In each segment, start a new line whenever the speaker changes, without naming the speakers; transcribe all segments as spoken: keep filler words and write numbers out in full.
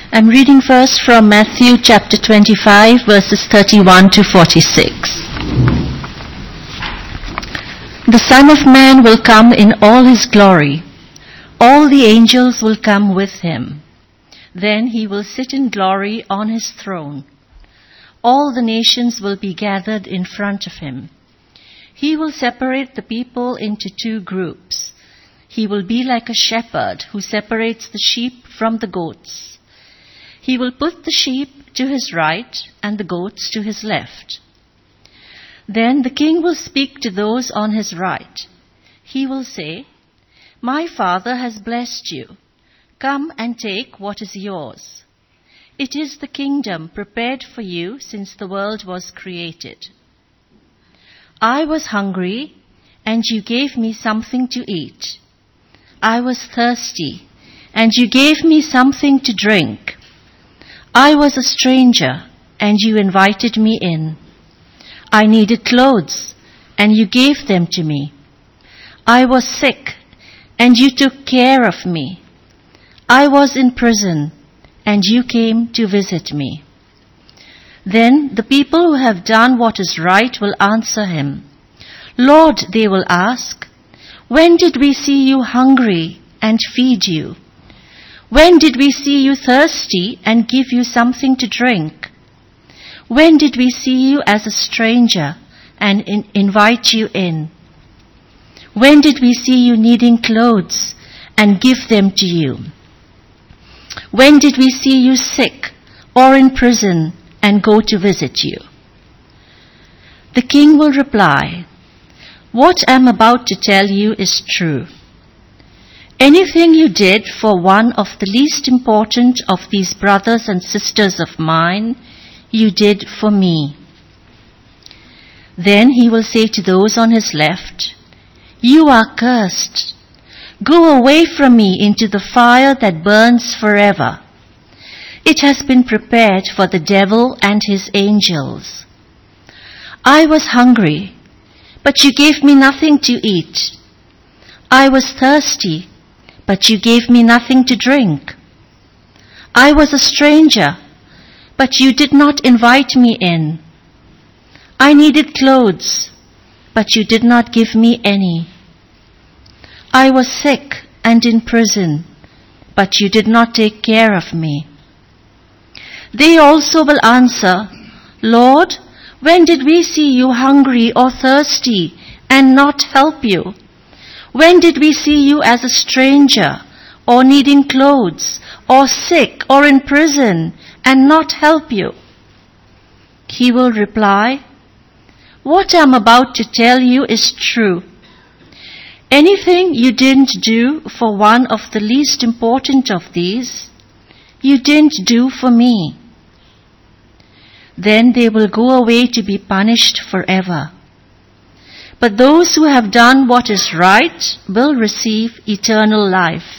I'm reading first from Matthew chapter twenty-five, verses thirty-one to forty-six. The Son of Man will come in all his glory. All the angels will come with him. Then he will sit in glory on his throne. All the nations will be gathered in front of him. He will separate the people into two groups. He will be like a shepherd who separates the sheep from the goats. He will put the sheep to his right and the goats to his left. Then the king will speak to those on his right. He will say, "My Father has blessed you. Come and take what is yours. It is the kingdom prepared for you since the world was created. I was hungry, and you gave me something to eat. I was thirsty, and you gave me something to drink. I was a stranger, and you invited me in. I needed clothes, and you gave them to me. I was sick, and you took care of me. I was in prison, and you came to visit me." Then the people who have done what is right will answer him, "Lord," they will ask, "when did we see you hungry and feed you? When did we see you thirsty and give you something to drink? When did we see you as a stranger and in- invite you in? When did we see you needing clothes and give them to you? When did we see you sick or in prison and go to visit you?" The king will reply, "What I'm about to tell you is true. Anything you did for one of the least important of these brothers and sisters of mine, you did for me." Then he will say to those on his left, "You are cursed. Go away from me into the fire that burns forever. It has been prepared for the devil and his angels. I was hungry, but you gave me nothing to eat. I was thirsty, but you gave me nothing to drink. I was a stranger, but you did not invite me in. I needed clothes, but you did not give me any. I was sick and in prison, but you did not take care of me." They also will answer, "Lord, when did we see you hungry or thirsty and not help you? When did we see you as a stranger or needing clothes or sick or in prison and not help you?" He will reply, "What I'm about to tell you is true. Anything you didn't do for one of the least important of these, you didn't do for me." Then they will go away to be punished forever. But those who have done what is right will receive eternal life.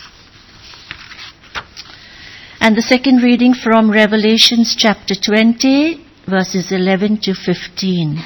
And the second reading from Revelation chapter twenty, verses eleven to fifteen.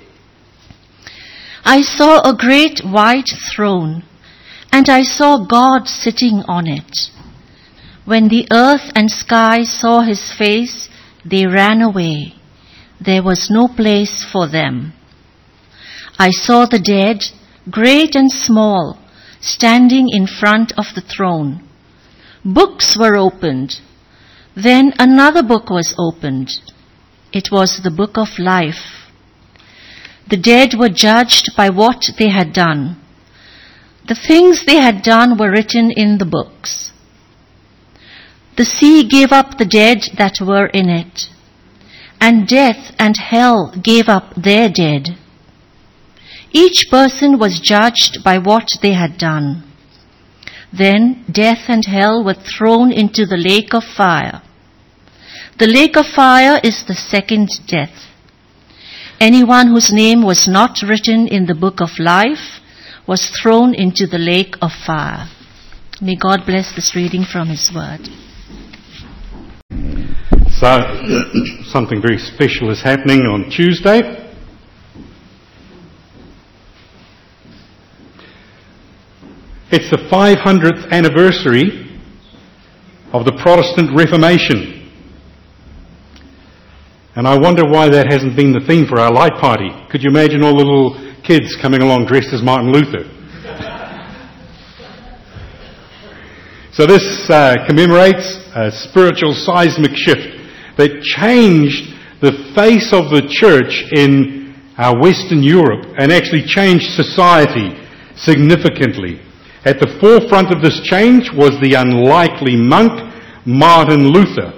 "I saw a great white throne, and I saw God sitting on it. When the earth and sky saw his face, they ran away. There was no place for them. I saw the dead, great and small, standing in front of the throne. Books were opened. Then another book was opened. It was the book of life. The dead were judged by what they had done. The things they had done were written in the books. The sea gave up the dead that were in it, and death and hell gave up their dead. Each person was judged by what they had done. Then death and hell were thrown into the lake of fire. The lake of fire is the second death. Anyone whose name was not written in the book of life was thrown into the lake of fire." May God bless this reading from his word.
So, something very special is happening on Tuesday. It's the five hundredth anniversary of the Protestant Reformation. And I wonder why that hasn't been the theme for our light party. Could you imagine all the little kids coming along dressed as Martin Luther? So this uh, commemorates a spiritual seismic shift that changed the face of the church in uh, Western Europe and actually changed society significantly. At the forefront of this change was the unlikely monk Martin Luther,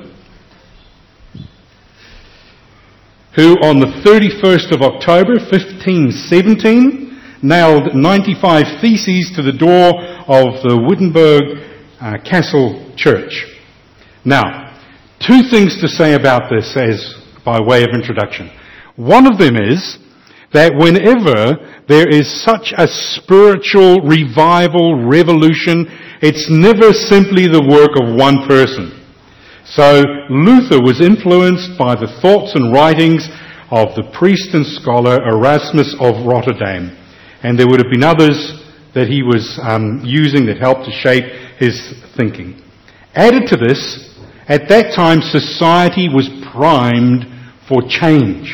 who on the thirty-first of October fifteen seventeen nailed ninety-five theses to the door of the Wittenberg uh, Castle Church. Now, two things to say about this as by way of introduction. One of them is that whenever there is such a spiritual revival, revolution, it's never simply the work of one person. So Luther was influenced by the thoughts and writings of the priest and scholar Erasmus of Rotterdam. And there would have been others that he was um, using that helped to shape his thinking. Added to this, at that time society was primed for change.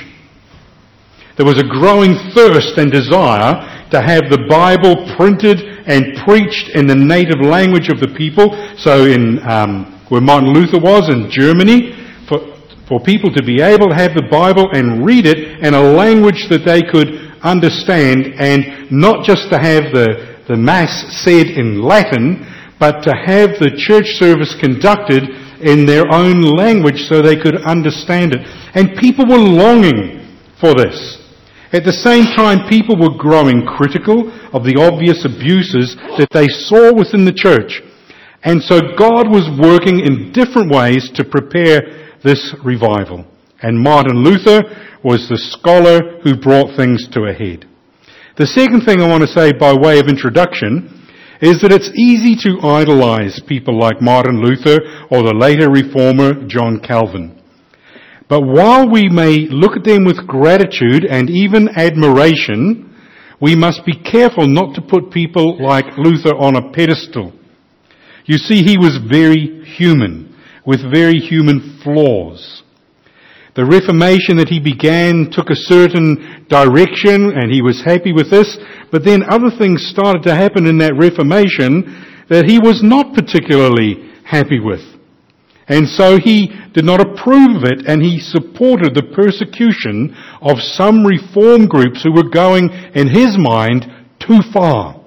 There was a growing thirst and desire to have the Bible printed and preached in the native language of the people. So in um, where Martin Luther was in Germany, for, for people to be able to have the Bible and read it in a language that they could understand, and not just to have the, the Mass said in Latin, but to have the church service conducted in their own language so they could understand it. And people were longing for this. At the same time, people were growing critical of the obvious abuses that they saw within the church. And so God was working in different ways to prepare this revival. And Martin Luther was the scholar who brought things to a head. The second thing I want to say by way of introduction is that it's easy to idolize people like Martin Luther or the later reformer John Calvin. But while we may look at them with gratitude and even admiration, we must be careful not to put people like Luther on a pedestal. You see, he was very human, with very human flaws. The Reformation that he began took a certain direction, and he was happy with this, but then other things started to happen in that Reformation that he was not particularly happy with. And so he did not approve of it, and he supported the persecution of some reform groups who were going, in his mind, too far.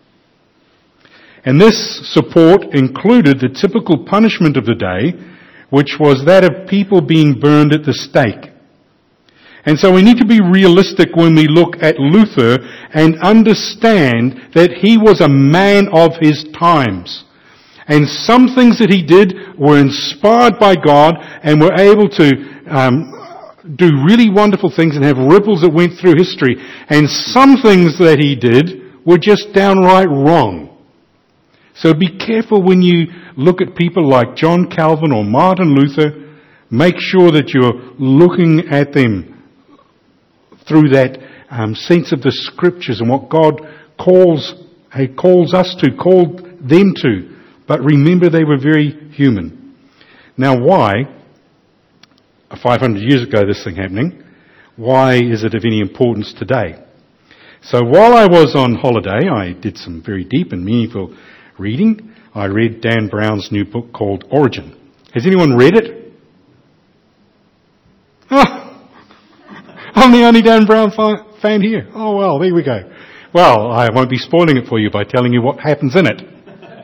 And this support included the typical punishment of the day, which was that of people being burned at the stake. And so we need to be realistic when we look at Luther and understand that he was a man of his times. And some things that he did were inspired by God and were able to um, do really wonderful things and have ripples that went through history. And some things that he did were just downright wrong. So be careful when you look at people like John Calvin or Martin Luther. Make sure that you're looking at them through that um, sense of the Scriptures and what God calls, He calls us to, called them to. But remember, they were very human. Now, why, five hundred years ago this thing happening, why is it of any importance today? So while I was on holiday, I did some very deep and meaningful reading. I read Dan Brown's new book called Origin. Has anyone read it? Oh, I'm the only Dan Brown fi- fan here. Oh, well, there we go. Well, I won't be spoiling it for you by telling you what happens in it.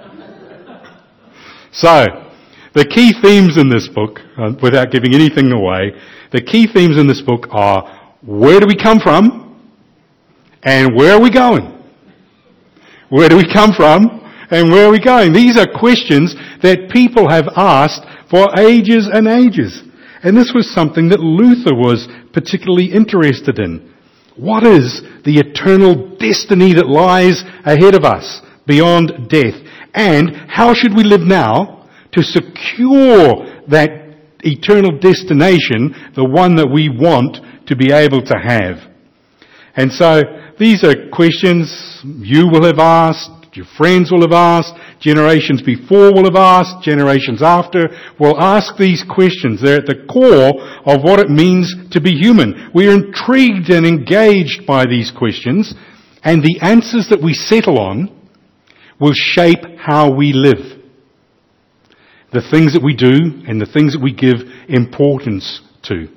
So, the key themes in this book, uh, without giving anything away, the key themes in this book are, where do we come from? And where are we going? Where do we come from? And where are we going? These are questions that people have asked for ages and ages. And this was something that Luther was particularly interested in. What is the eternal destiny that lies ahead of us beyond death? And how should we live now to secure that eternal destination, the one that we want to be able to have? And so these are questions you will have asked, Your friends will have asked, generations before will have asked, generations after will ask these questions. They're at the core of what it means to be human. We're intrigued and engaged by these questions, and the answers that we settle on will shape how we live. The things that we do and the things that we give importance to.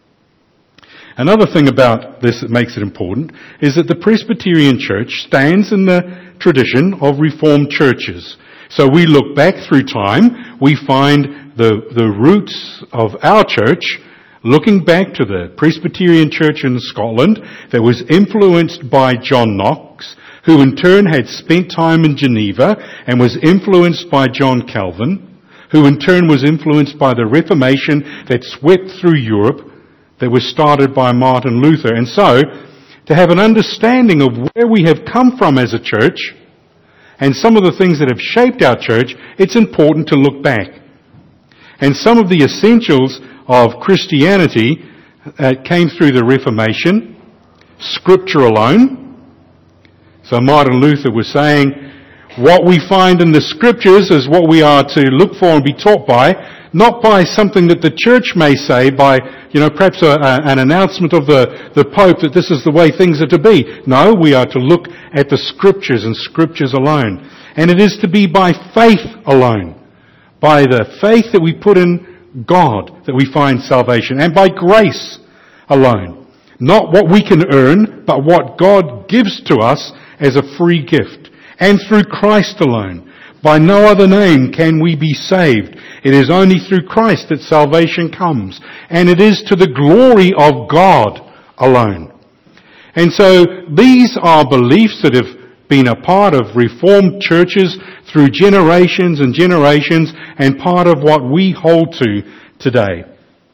Another thing about this that makes it important is that the Presbyterian Church stands in the tradition of Reformed churches. So we look back through time, we find the, the roots of our church looking back to the Presbyterian Church in Scotland that was influenced by John Knox, who in turn had spent time in Geneva and was influenced by John Calvin, who in turn was influenced by the Reformation that swept through Europe, that was started by Martin Luther. And so, to have an understanding of where we have come from as a church, and some of the things that have shaped our church, it's important to look back. And some of the essentials of Christianity uh, came through the Reformation, Scripture alone. So Martin Luther was saying, what we find in the Scriptures is what we are to look for and be taught by, not by something that the church may say, by, you know, perhaps a, a, an announcement of the, the Pope that this is the way things are to be. No, we are to look at the Scriptures and Scriptures alone. And it is to be by faith alone. By the faith that we put in God that we find salvation. And by grace alone. Not what we can earn, but what God gives to us as a free gift. And through Christ alone. By no other name can we be saved. It is only through Christ that salvation comes. And it is to the glory of God alone. And so these are beliefs that have been a part of Reformed churches through generations and generations, and part of what we hold to today.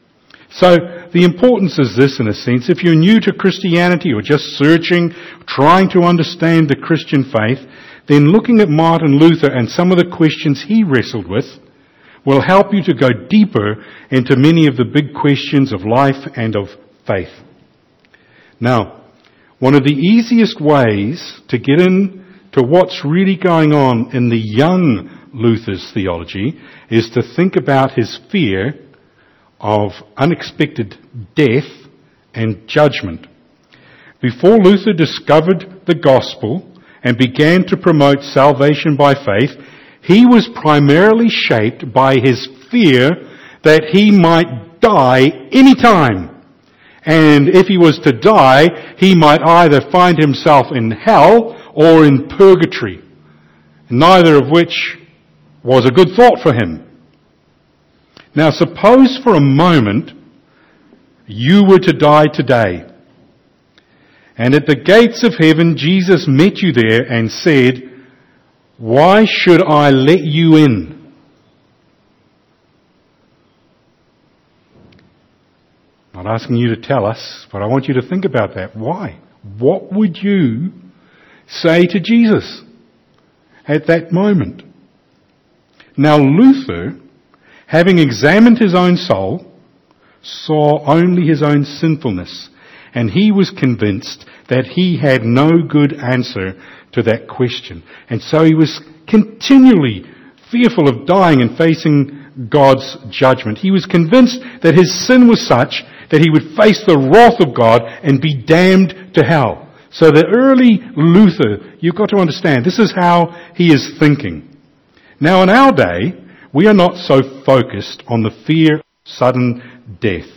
So the importance is this, in a sense. If you're new to Christianity or just searching, trying to understand the Christian faith, then looking at Martin Luther and some of the questions he wrestled with will help you to go deeper into many of the big questions of life and of faith. Now, one of the easiest ways to get in to what's really going on in the young Luther's theology is to think about his fear of unexpected death and judgment. Before Luther discovered the gospel and began to promote salvation by faith, he was primarily shaped by his fear that he might die any time. And if he was to die, he might either find himself in hell or in purgatory, neither of which was a good thought for him. Now suppose for a moment you were to die today, and at the gates of heaven Jesus met you there and said, "Why should I let you in?" I'm not asking you to tell us, but I want you to think about that. Why? What would you say to Jesus at that moment? Now Luther, having examined his own soul, saw only his own sinfulness, and he was convinced that he had no good answer to that question. And so he was continually fearful of dying and facing God's judgment. He was convinced that his sin was such that he would face the wrath of God and be damned to hell. So the early Luther, you've got to understand, this is how he is thinking. Now in our day, we are not so focused on the fear of sudden death.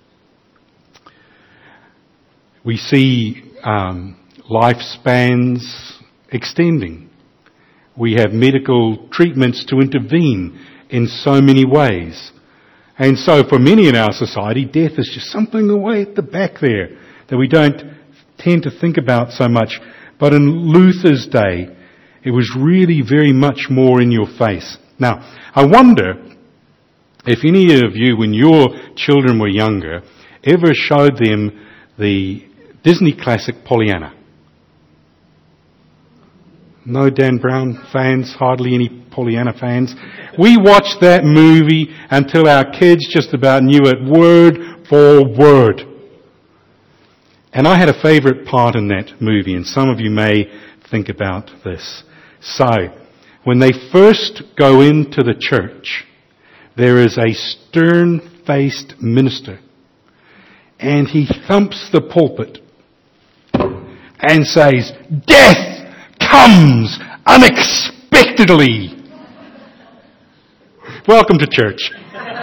We see um, lifespans extending. We have medical treatments to intervene in so many ways. And so for many in our society, death is just something away at the back there that we don't tend to think about so much. But in Luther's day, it was really very much more in your face. Now, I wonder if any of you, when your children were younger, ever showed them the Disney classic Pollyanna. No Dan Brown fans, hardly any Pollyanna fans. We watched that movie until our kids just about knew it word for word. And I had a favourite part in that movie, and some of you may think about this. So, when they first go into the church, there is a stern-faced minister, and he thumps the pulpit and says, "Death comes unexpectedly." Welcome to church.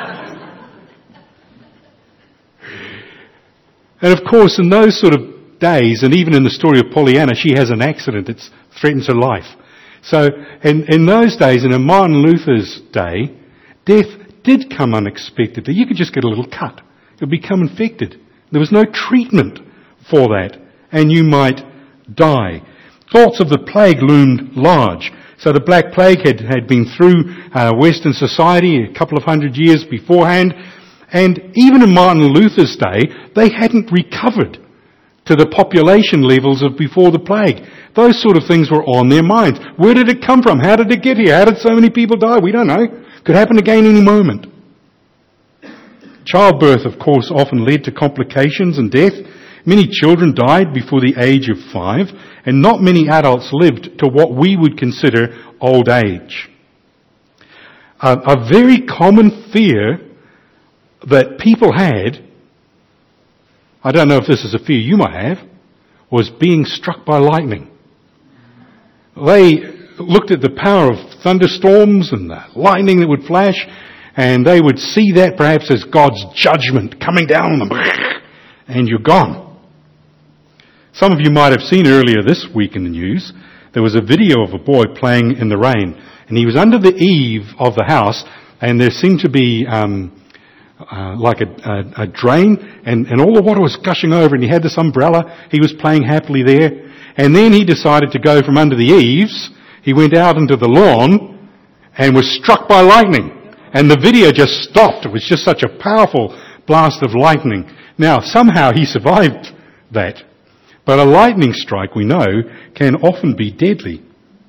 And of course, in those sort of days, and even in the story of Pollyanna, she has an accident that threatens her life. So, in, in those days, in Martin Luther's day, death did come unexpectedly. You could just get a little cut. You'd become infected. There was no treatment for that, and you might die. Thoughts of the plague loomed large. So the Black Plague had, had been through uh, Western society a couple of hundred years beforehand, and even in Martin Luther's day, they hadn't recovered to the population levels of before the plague. Those sort of things were on their minds. Where did it come from? How did it get here? How did so many people die? We don't know. Could happen again any moment. Childbirth, of course, often led to complications and death. Many children died before the age of five, and not many adults lived to what we would consider old age. A, a very common fear that people had, I don't know if this is a fear you might have, was being struck by lightning. They looked at the power of thunderstorms and the lightning that would flash, and they would see that perhaps as God's judgment coming down on them, and you're gone. Some of you might have seen earlier this week in the news, there was a video of a boy playing in the rain, and he was under the eave of the house, and there seemed to be um, uh, like a, a, a drain, and, and all the water was gushing over, and he had this umbrella. He was playing happily there, and then he decided to go from under the eaves. He went out into the lawn and was struck by lightning, and the video just stopped. It was just such a powerful blast of lightning. Now, somehow he survived that. But a lightning strike, we know, can often be deadly.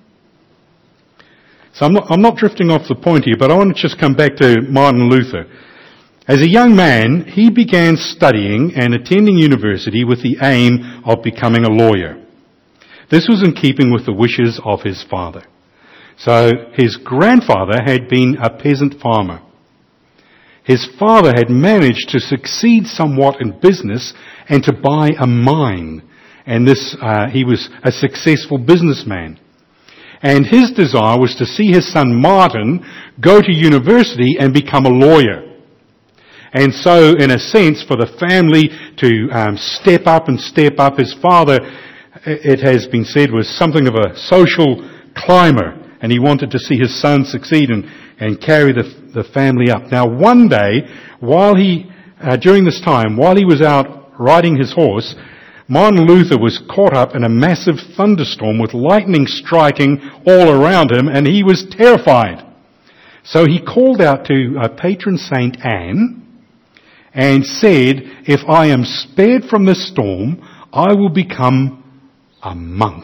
So I'm not, I'm not drifting off the point here, but I want to just come back to Martin Luther. As a young man, he began studying and attending university with the aim of becoming a lawyer. This was in keeping with the wishes of his father. So his grandfather had been a peasant farmer. His father had managed to succeed somewhat in business and to buy a mine. And this, uh, he was a successful businessman. And his desire was to see his son Martin go to university and become a lawyer. And so, in a sense, for the family to um, step up and step up, his father, it has been said, was something of a social climber. And he wanted to see his son succeed and, and carry the, the family up. Now, one day, while he, uh, during this time, while he was out riding his horse, Martin Luther was caught up in a massive thunderstorm with lightning striking all around him, and he was terrified. So he called out to uh, patron Saint Anne and said, "If I am spared from this storm, I will become a monk."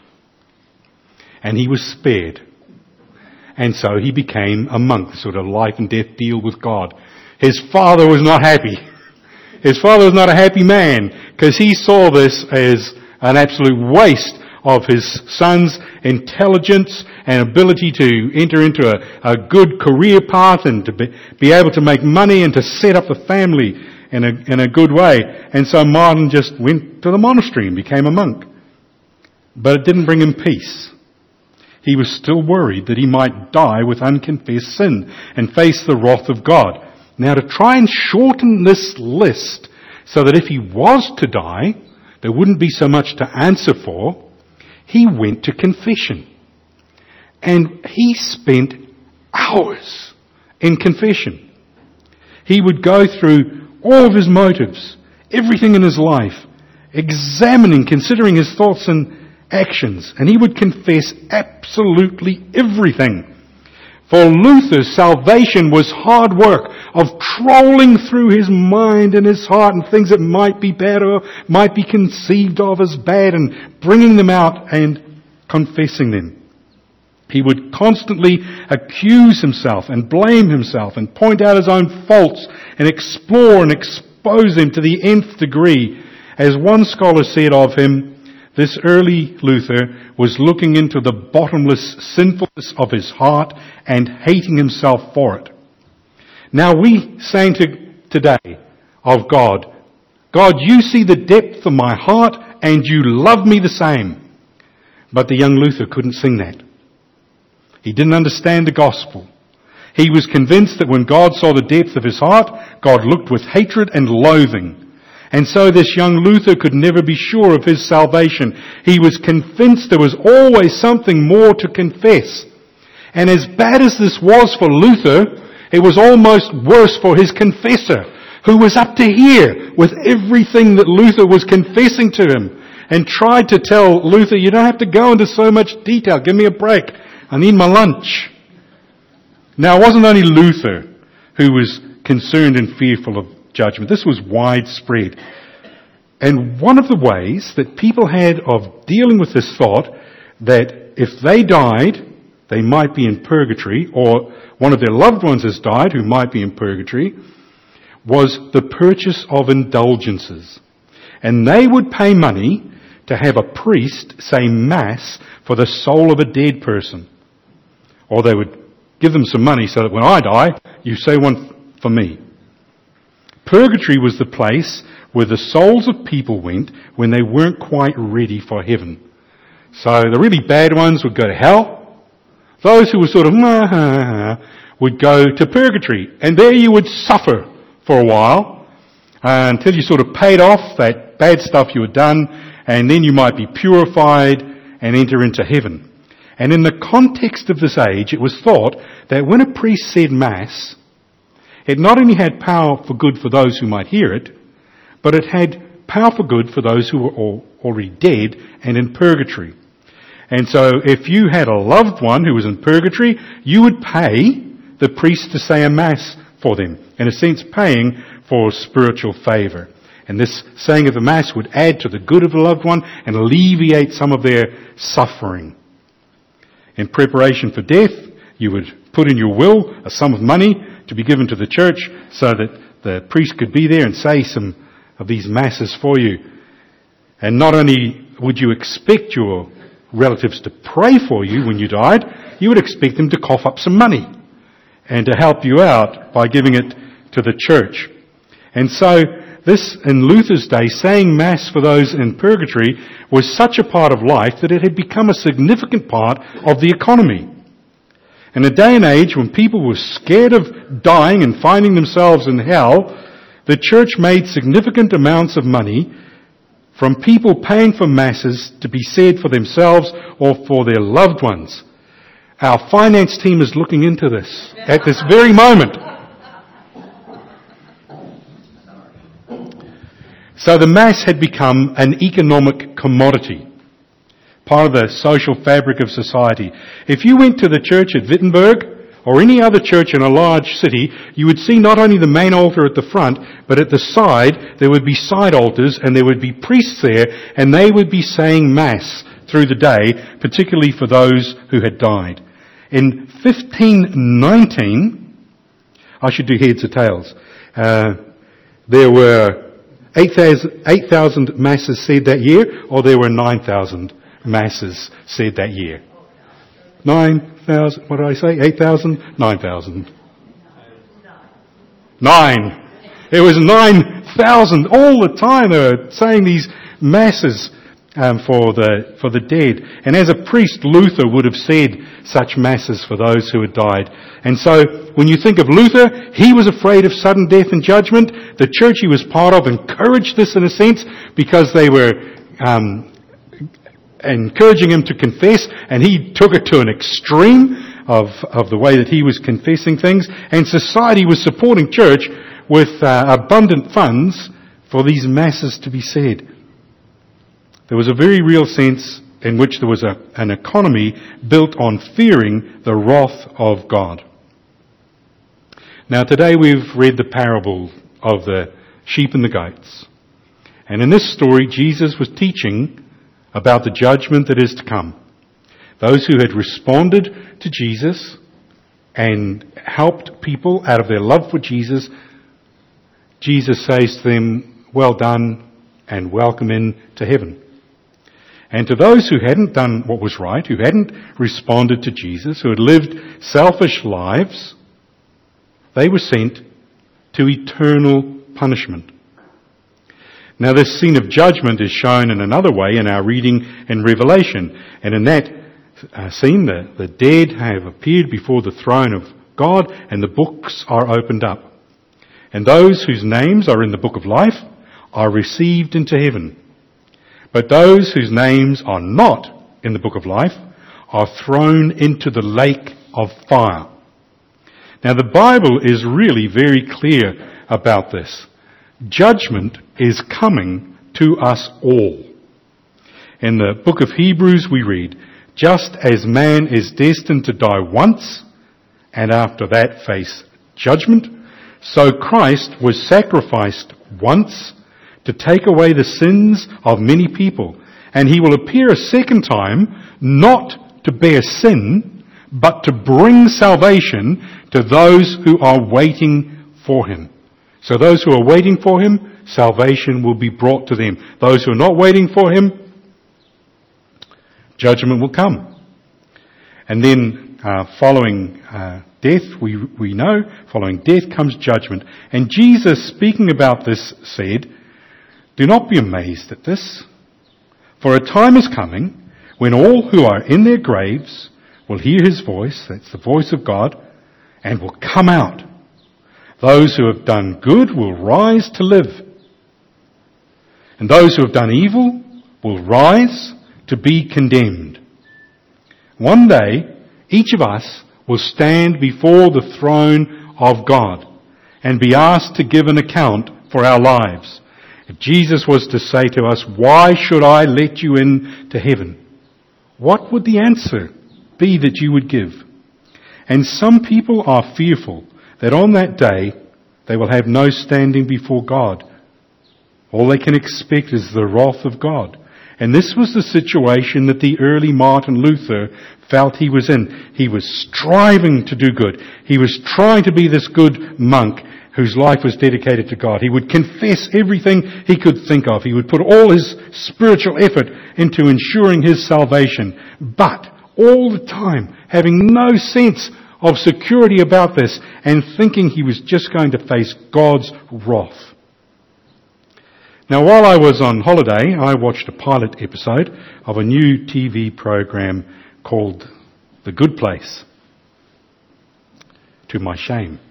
And he was spared. And so he became a monk, sort of life and death deal with God. His father was not happy. His father was not a happy man, because he saw this as an absolute waste of his son's intelligence and ability to enter into a, a good career path and to be, be able to make money and to set up the family in a, in a good way. And so Martin just went to the monastery and became a monk. But it didn't bring him peace. He was still worried that he might die with unconfessed sin and face the wrath of God. Now, to try and shorten this list so that if he was to die, there wouldn't be so much to answer for, he went to confession. And he spent hours in confession. He would go through all of his motives, everything in his life, examining, considering his thoughts and actions, and he would confess absolutely everything. For Luther, salvation was hard work of trolling through his mind and his heart and things that might be bad or might be conceived of as bad and bringing them out and confessing them. He would constantly accuse himself and blame himself and point out his own faults and explore and expose them to the nth degree. As one scholar said of him, this early Luther was looking into the bottomless sinfulness of his heart and hating himself for it. Now we sang to, today of God, God, you see the depth of my heart and you love me the same. But the young Luther couldn't sing that. He didn't understand the gospel. He was convinced that when God saw the depth of his heart, God looked with hatred and loathing. And so this young Luther could never be sure of his salvation. He was convinced there was always something more to confess. And as bad as this was for Luther, it was almost worse for his confessor, who was up to here with everything that Luther was confessing to him, and tried to tell Luther, you don't have to go into so much detail. Give me a break. I need my lunch. Now, it wasn't only Luther who was concerned and fearful of judgment. This was widespread. And one of the ways that people had of dealing with this thought that if they died, they might be in purgatory, or one of their loved ones has died who might be in purgatory, was the purchase of indulgences. And they would pay money to have a priest say Mass for the soul of a dead person. Or they would give them some money so that when I die, you say one for me. Purgatory was the place where the souls of people went when they weren't quite ready for heaven. So the really bad ones would go to hell. Those who were sort of would go to purgatory. And there you would suffer for a while uh, until you sort of paid off that bad stuff you had done, and then you might be purified and enter into heaven. And in the context of this age, it was thought that when a priest said Mass, it not only had power for good for those who might hear it, but it had power for good for those who were all already dead and in purgatory. And so if you had a loved one who was in purgatory, you would pay the priest to say a Mass for them, in a sense paying for spiritual favour. And this saying of the Mass would add to the good of the loved one and alleviate some of their suffering. In preparation for death, you would put in your will a sum of money to be given to the church so that the priest could be there and say some of these Masses for you. And not only would you expect your relatives to pray for you when you died, you would expect them to cough up some money and to help you out by giving it to the church. And so this, in Luther's day, saying Mass for those in purgatory was such a part of life that it had become a significant part of the economy. In a day and age when people were scared of dying and finding themselves in hell, the church made significant amounts of money from people paying for Masses to be said for themselves or for their loved ones. Our finance team is looking into this at this very moment. So the Mass had become an economic commodity, part of the social fabric of society. If you went to the church at Wittenberg or any other church in a large city, you would see not only the main altar at the front, but at the side there would be side altars and there would be priests there, and they would be saying Mass through the day, particularly for those who had died. In fifteen nineteen, I should do heads or tails, uh, there were eight thousand Masses said that year, or there were nine thousand Masses said that year. nine thousand, what did I say? eight thousand? nine thousand. Nine. It was nine thousand all the time. They were saying these Masses um, for the for the dead. And as a priest, Luther would have said such Masses for those who had died. And so, when you think of Luther, he was afraid of sudden death and judgment. The church he was part of encouraged this in a sense because they were um, encouraging him to confess, and he took it to an extreme of, of the way that he was confessing things. And society was supporting church with uh, abundant funds for these Masses to be said. There was a very real sense in which there was a, an economy built on fearing the wrath of God. Now today we've read the parable of the sheep and the goats. And in this story, Jesus was teaching about the judgment that is to come. Those who had responded to Jesus and helped people out of their love for Jesus, Jesus says to them, well done and welcome in to heaven. And to those who hadn't done what was right, who hadn't responded to Jesus, who had lived selfish lives, they were sent to eternal punishment. Now this scene of judgment is shown in another way in our reading in Revelation. And in that uh, scene, the, the dead have appeared before the throne of God, and the books are opened up. And those whose names are in the book of life are received into heaven. But those whose names are not in the book of life are thrown into the lake of fire. Now the Bible is really very clear about this. Judgment is coming to us all. In the book of Hebrews we read, just as man is destined to die once, and after that face judgment, so Christ was sacrificed once to take away the sins of many people, and he will appear a second time, not to bear sin, but to bring salvation to those who are waiting for him. So those who are waiting for him, salvation will be brought to them. Those who are not waiting for him, judgment will come. And then uh, following uh, death, we, we know, following death comes judgment. And Jesus, speaking about this, said, do not be amazed at this, for a time is coming when all who are in their graves will hear his voice, that's the voice of God, and will come out. Those who have done good will rise to live, and those who have done evil will rise to be condemned. One day, each of us will stand before the throne of God and be asked to give an account for our lives. If Jesus was to say to us, why should I let you in to heaven? What would the answer be that you would give? And some people are fearful that on that day they will have no standing before God. All they can expect is the wrath of God. And this was the situation that the early Martin Luther felt he was in. He was striving to do good. He was trying to be this good monk whose life was dedicated to God. He would confess everything he could think of. He would put all his spiritual effort into ensuring his salvation. But all the time, having no sense of security about this and thinking he was just going to face God's wrath. Now, while I was on holiday, I watched a pilot episode of a new T V program called The Good Place. To my shame.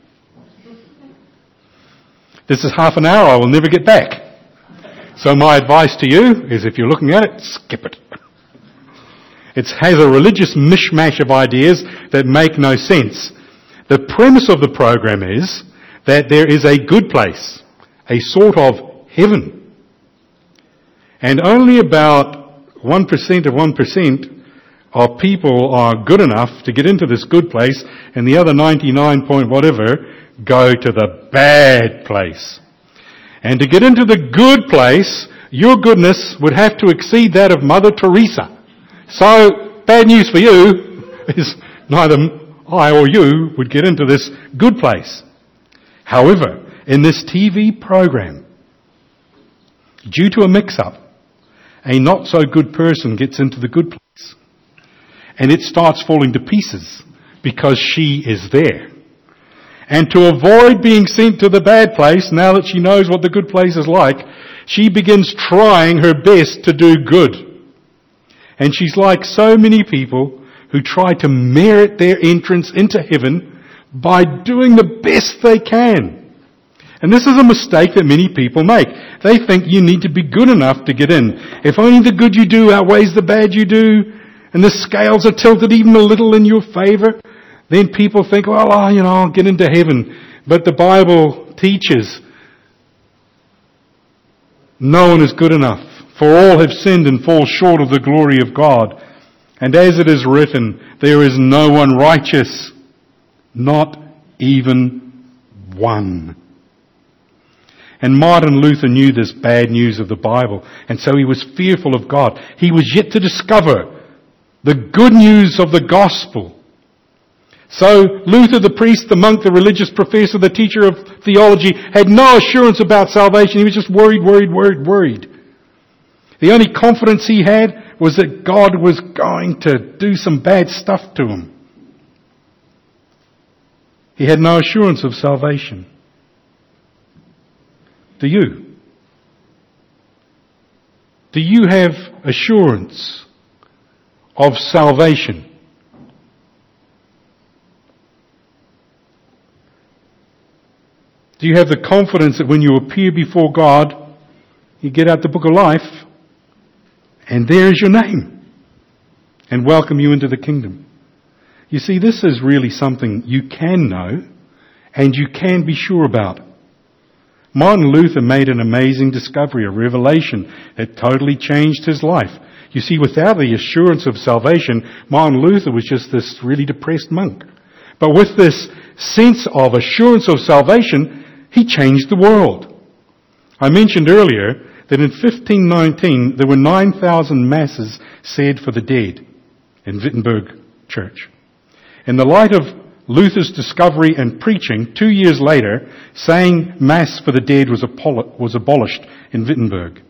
This is half an hour I will never get back. So my advice to you is if you're looking at it, skip it. It has a religious mishmash of ideas that make no sense. The premise of the program is that there is a good place, a sort of heaven. And only about one percent of one percent of people are good enough to get into this good place, and the other ninety-nine point whatever go to the bad place. And to get into the good place, your goodness would have to exceed that of Mother Teresa. So, bad news for you is neither I or you would get into this good place. However, in this T V program, due to a mix-up, a not-so-good person gets into the good place. And it starts falling to pieces because she is there. And to avoid being sent to the bad place, now that she knows what the good place is like, she begins trying her best to do good. And she's like so many people who try to merit their entrance into heaven by doing the best they can. And this is a mistake that many people make. They think you need to be good enough to get in. If only the good you do outweighs the bad you do, and the scales are tilted even a little in your favor, then people think, well, oh, you know, I'll get into heaven. But the Bible teaches no one is good enough, for all have sinned and fall short of the glory of God. And as it is written, there is no one righteous, not even one. And Martin Luther knew this bad news of the Bible, and so he was fearful of God. He was yet to discover the good news of the gospel. So Luther, the priest, the monk, the religious professor, the teacher of theology, had no assurance about salvation. He was just worried, worried, worried, worried. The only confidence he had was that God was going to do some bad stuff to him. He had no assurance of salvation. Do you? Do you have assurance of salvation? Do you have the confidence that when you appear before God, you get out the book of life, and there is your name, and welcome you into the kingdom? You see, this is really something you can know, and you can be sure about. Martin Luther made an amazing discovery, a revelation that totally changed his life. You see, without the assurance of salvation, Martin Luther was just this really depressed monk. But with this sense of assurance of salvation, he changed the world. I mentioned earlier that in fifteen nineteen there were nine thousand masses said for the dead in Wittenberg Church. In the light of Luther's discovery and preaching, two years later, saying Mass for the dead was, apol- was abolished in Wittenberg.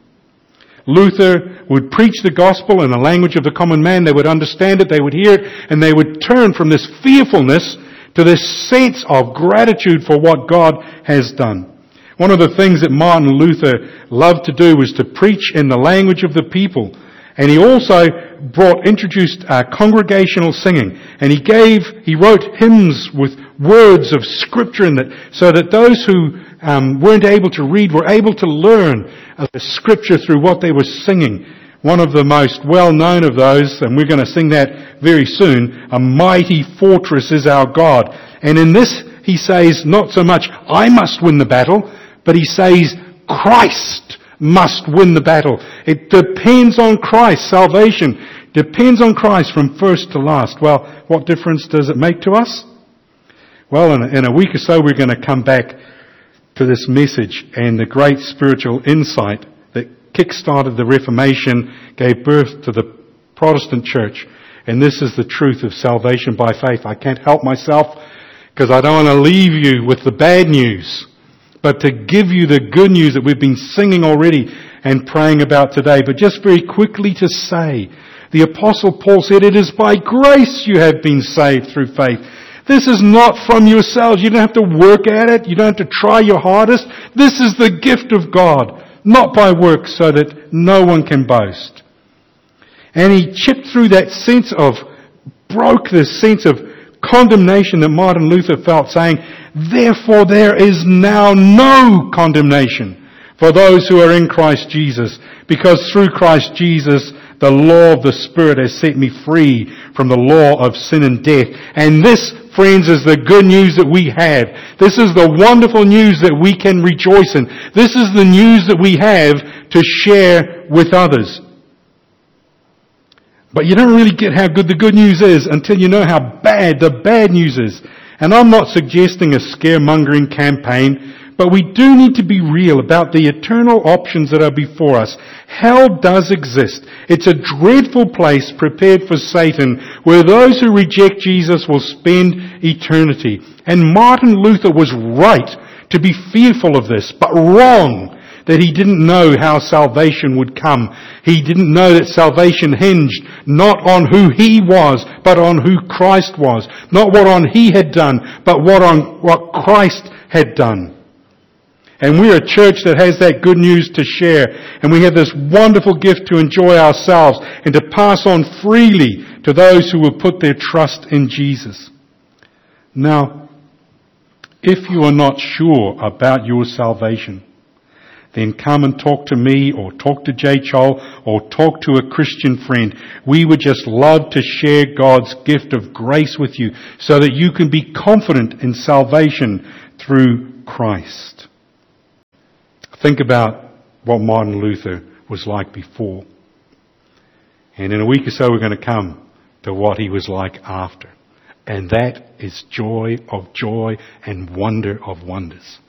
Luther would preach the gospel in the language of the common man. They would understand it, they would hear it, and they would turn from this fearfulness to this sense of gratitude for what God has done. One of the things that Martin Luther loved to do was to preach in the language of the people. And he also brought, introduced uh, congregational singing. And he gave, he wrote hymns with words of scripture in it, so that those who um, weren't able to read were able to learn uh, the scripture through what they were singing. One of the most well-known of those, and we're going to sing that very soon, "A Mighty Fortress is Our God." And in this, he says, not so much, I must win the battle, but he says, Christ must win the battle. It depends on Christ. Salvation depends on Christ from first to last. Well, what difference does it make to us? Well, in a, in a week or so, we're going to come back to this message and the great spiritual insight that kick-started the Reformation, gave birth to the Protestant church. And this is the truth of salvation by faith. I can't help myself because I don't want to leave you with the bad news, but to give you the good news that we've been singing already and praying about today. But just very quickly to say, the Apostle Paul said, it is by grace you have been saved through faith. This is not from yourselves. You don't have to work at it. You don't have to try your hardest. This is the gift of God, not by works, so that no one can boast. And he chipped through that sense of, broke this sense of condemnation that Martin Luther felt, saying, therefore there is now no condemnation for those who are in Christ Jesus, because through Christ Jesus the law of the Spirit has set me free from the law of sin and death. And this, friends, is the good news that we have. This is the wonderful news that we can rejoice in. This is the news that we have to share with others. But you don't really get how good the good news is until you know how bad the bad news is. And I'm not suggesting a scaremongering campaign, but we do need to be real about the eternal options that are before us. Hell does exist. It's a dreadful place prepared for Satan, where those who reject Jesus will spend eternity. And Martin Luther was right to be fearful of this, but wrong that he didn't know how salvation would come. He didn't know that salvation hinged not on who he was, but on who Christ was. Not what on he had done, but what on what Christ had done. And we're a church that has that good news to share. And we have this wonderful gift to enjoy ourselves and to pass on freely to those who will put their trust in Jesus. Now, if you are not sure about your salvation, then come and talk to me or talk to Jay Chol or talk to a Christian friend. We would just love to share God's gift of grace with you so that you can be confident in salvation through Christ. Think about what Martin Luther was like before. And in a week or so we're going to come to what he was like after. And that is joy of joy and wonder of wonders.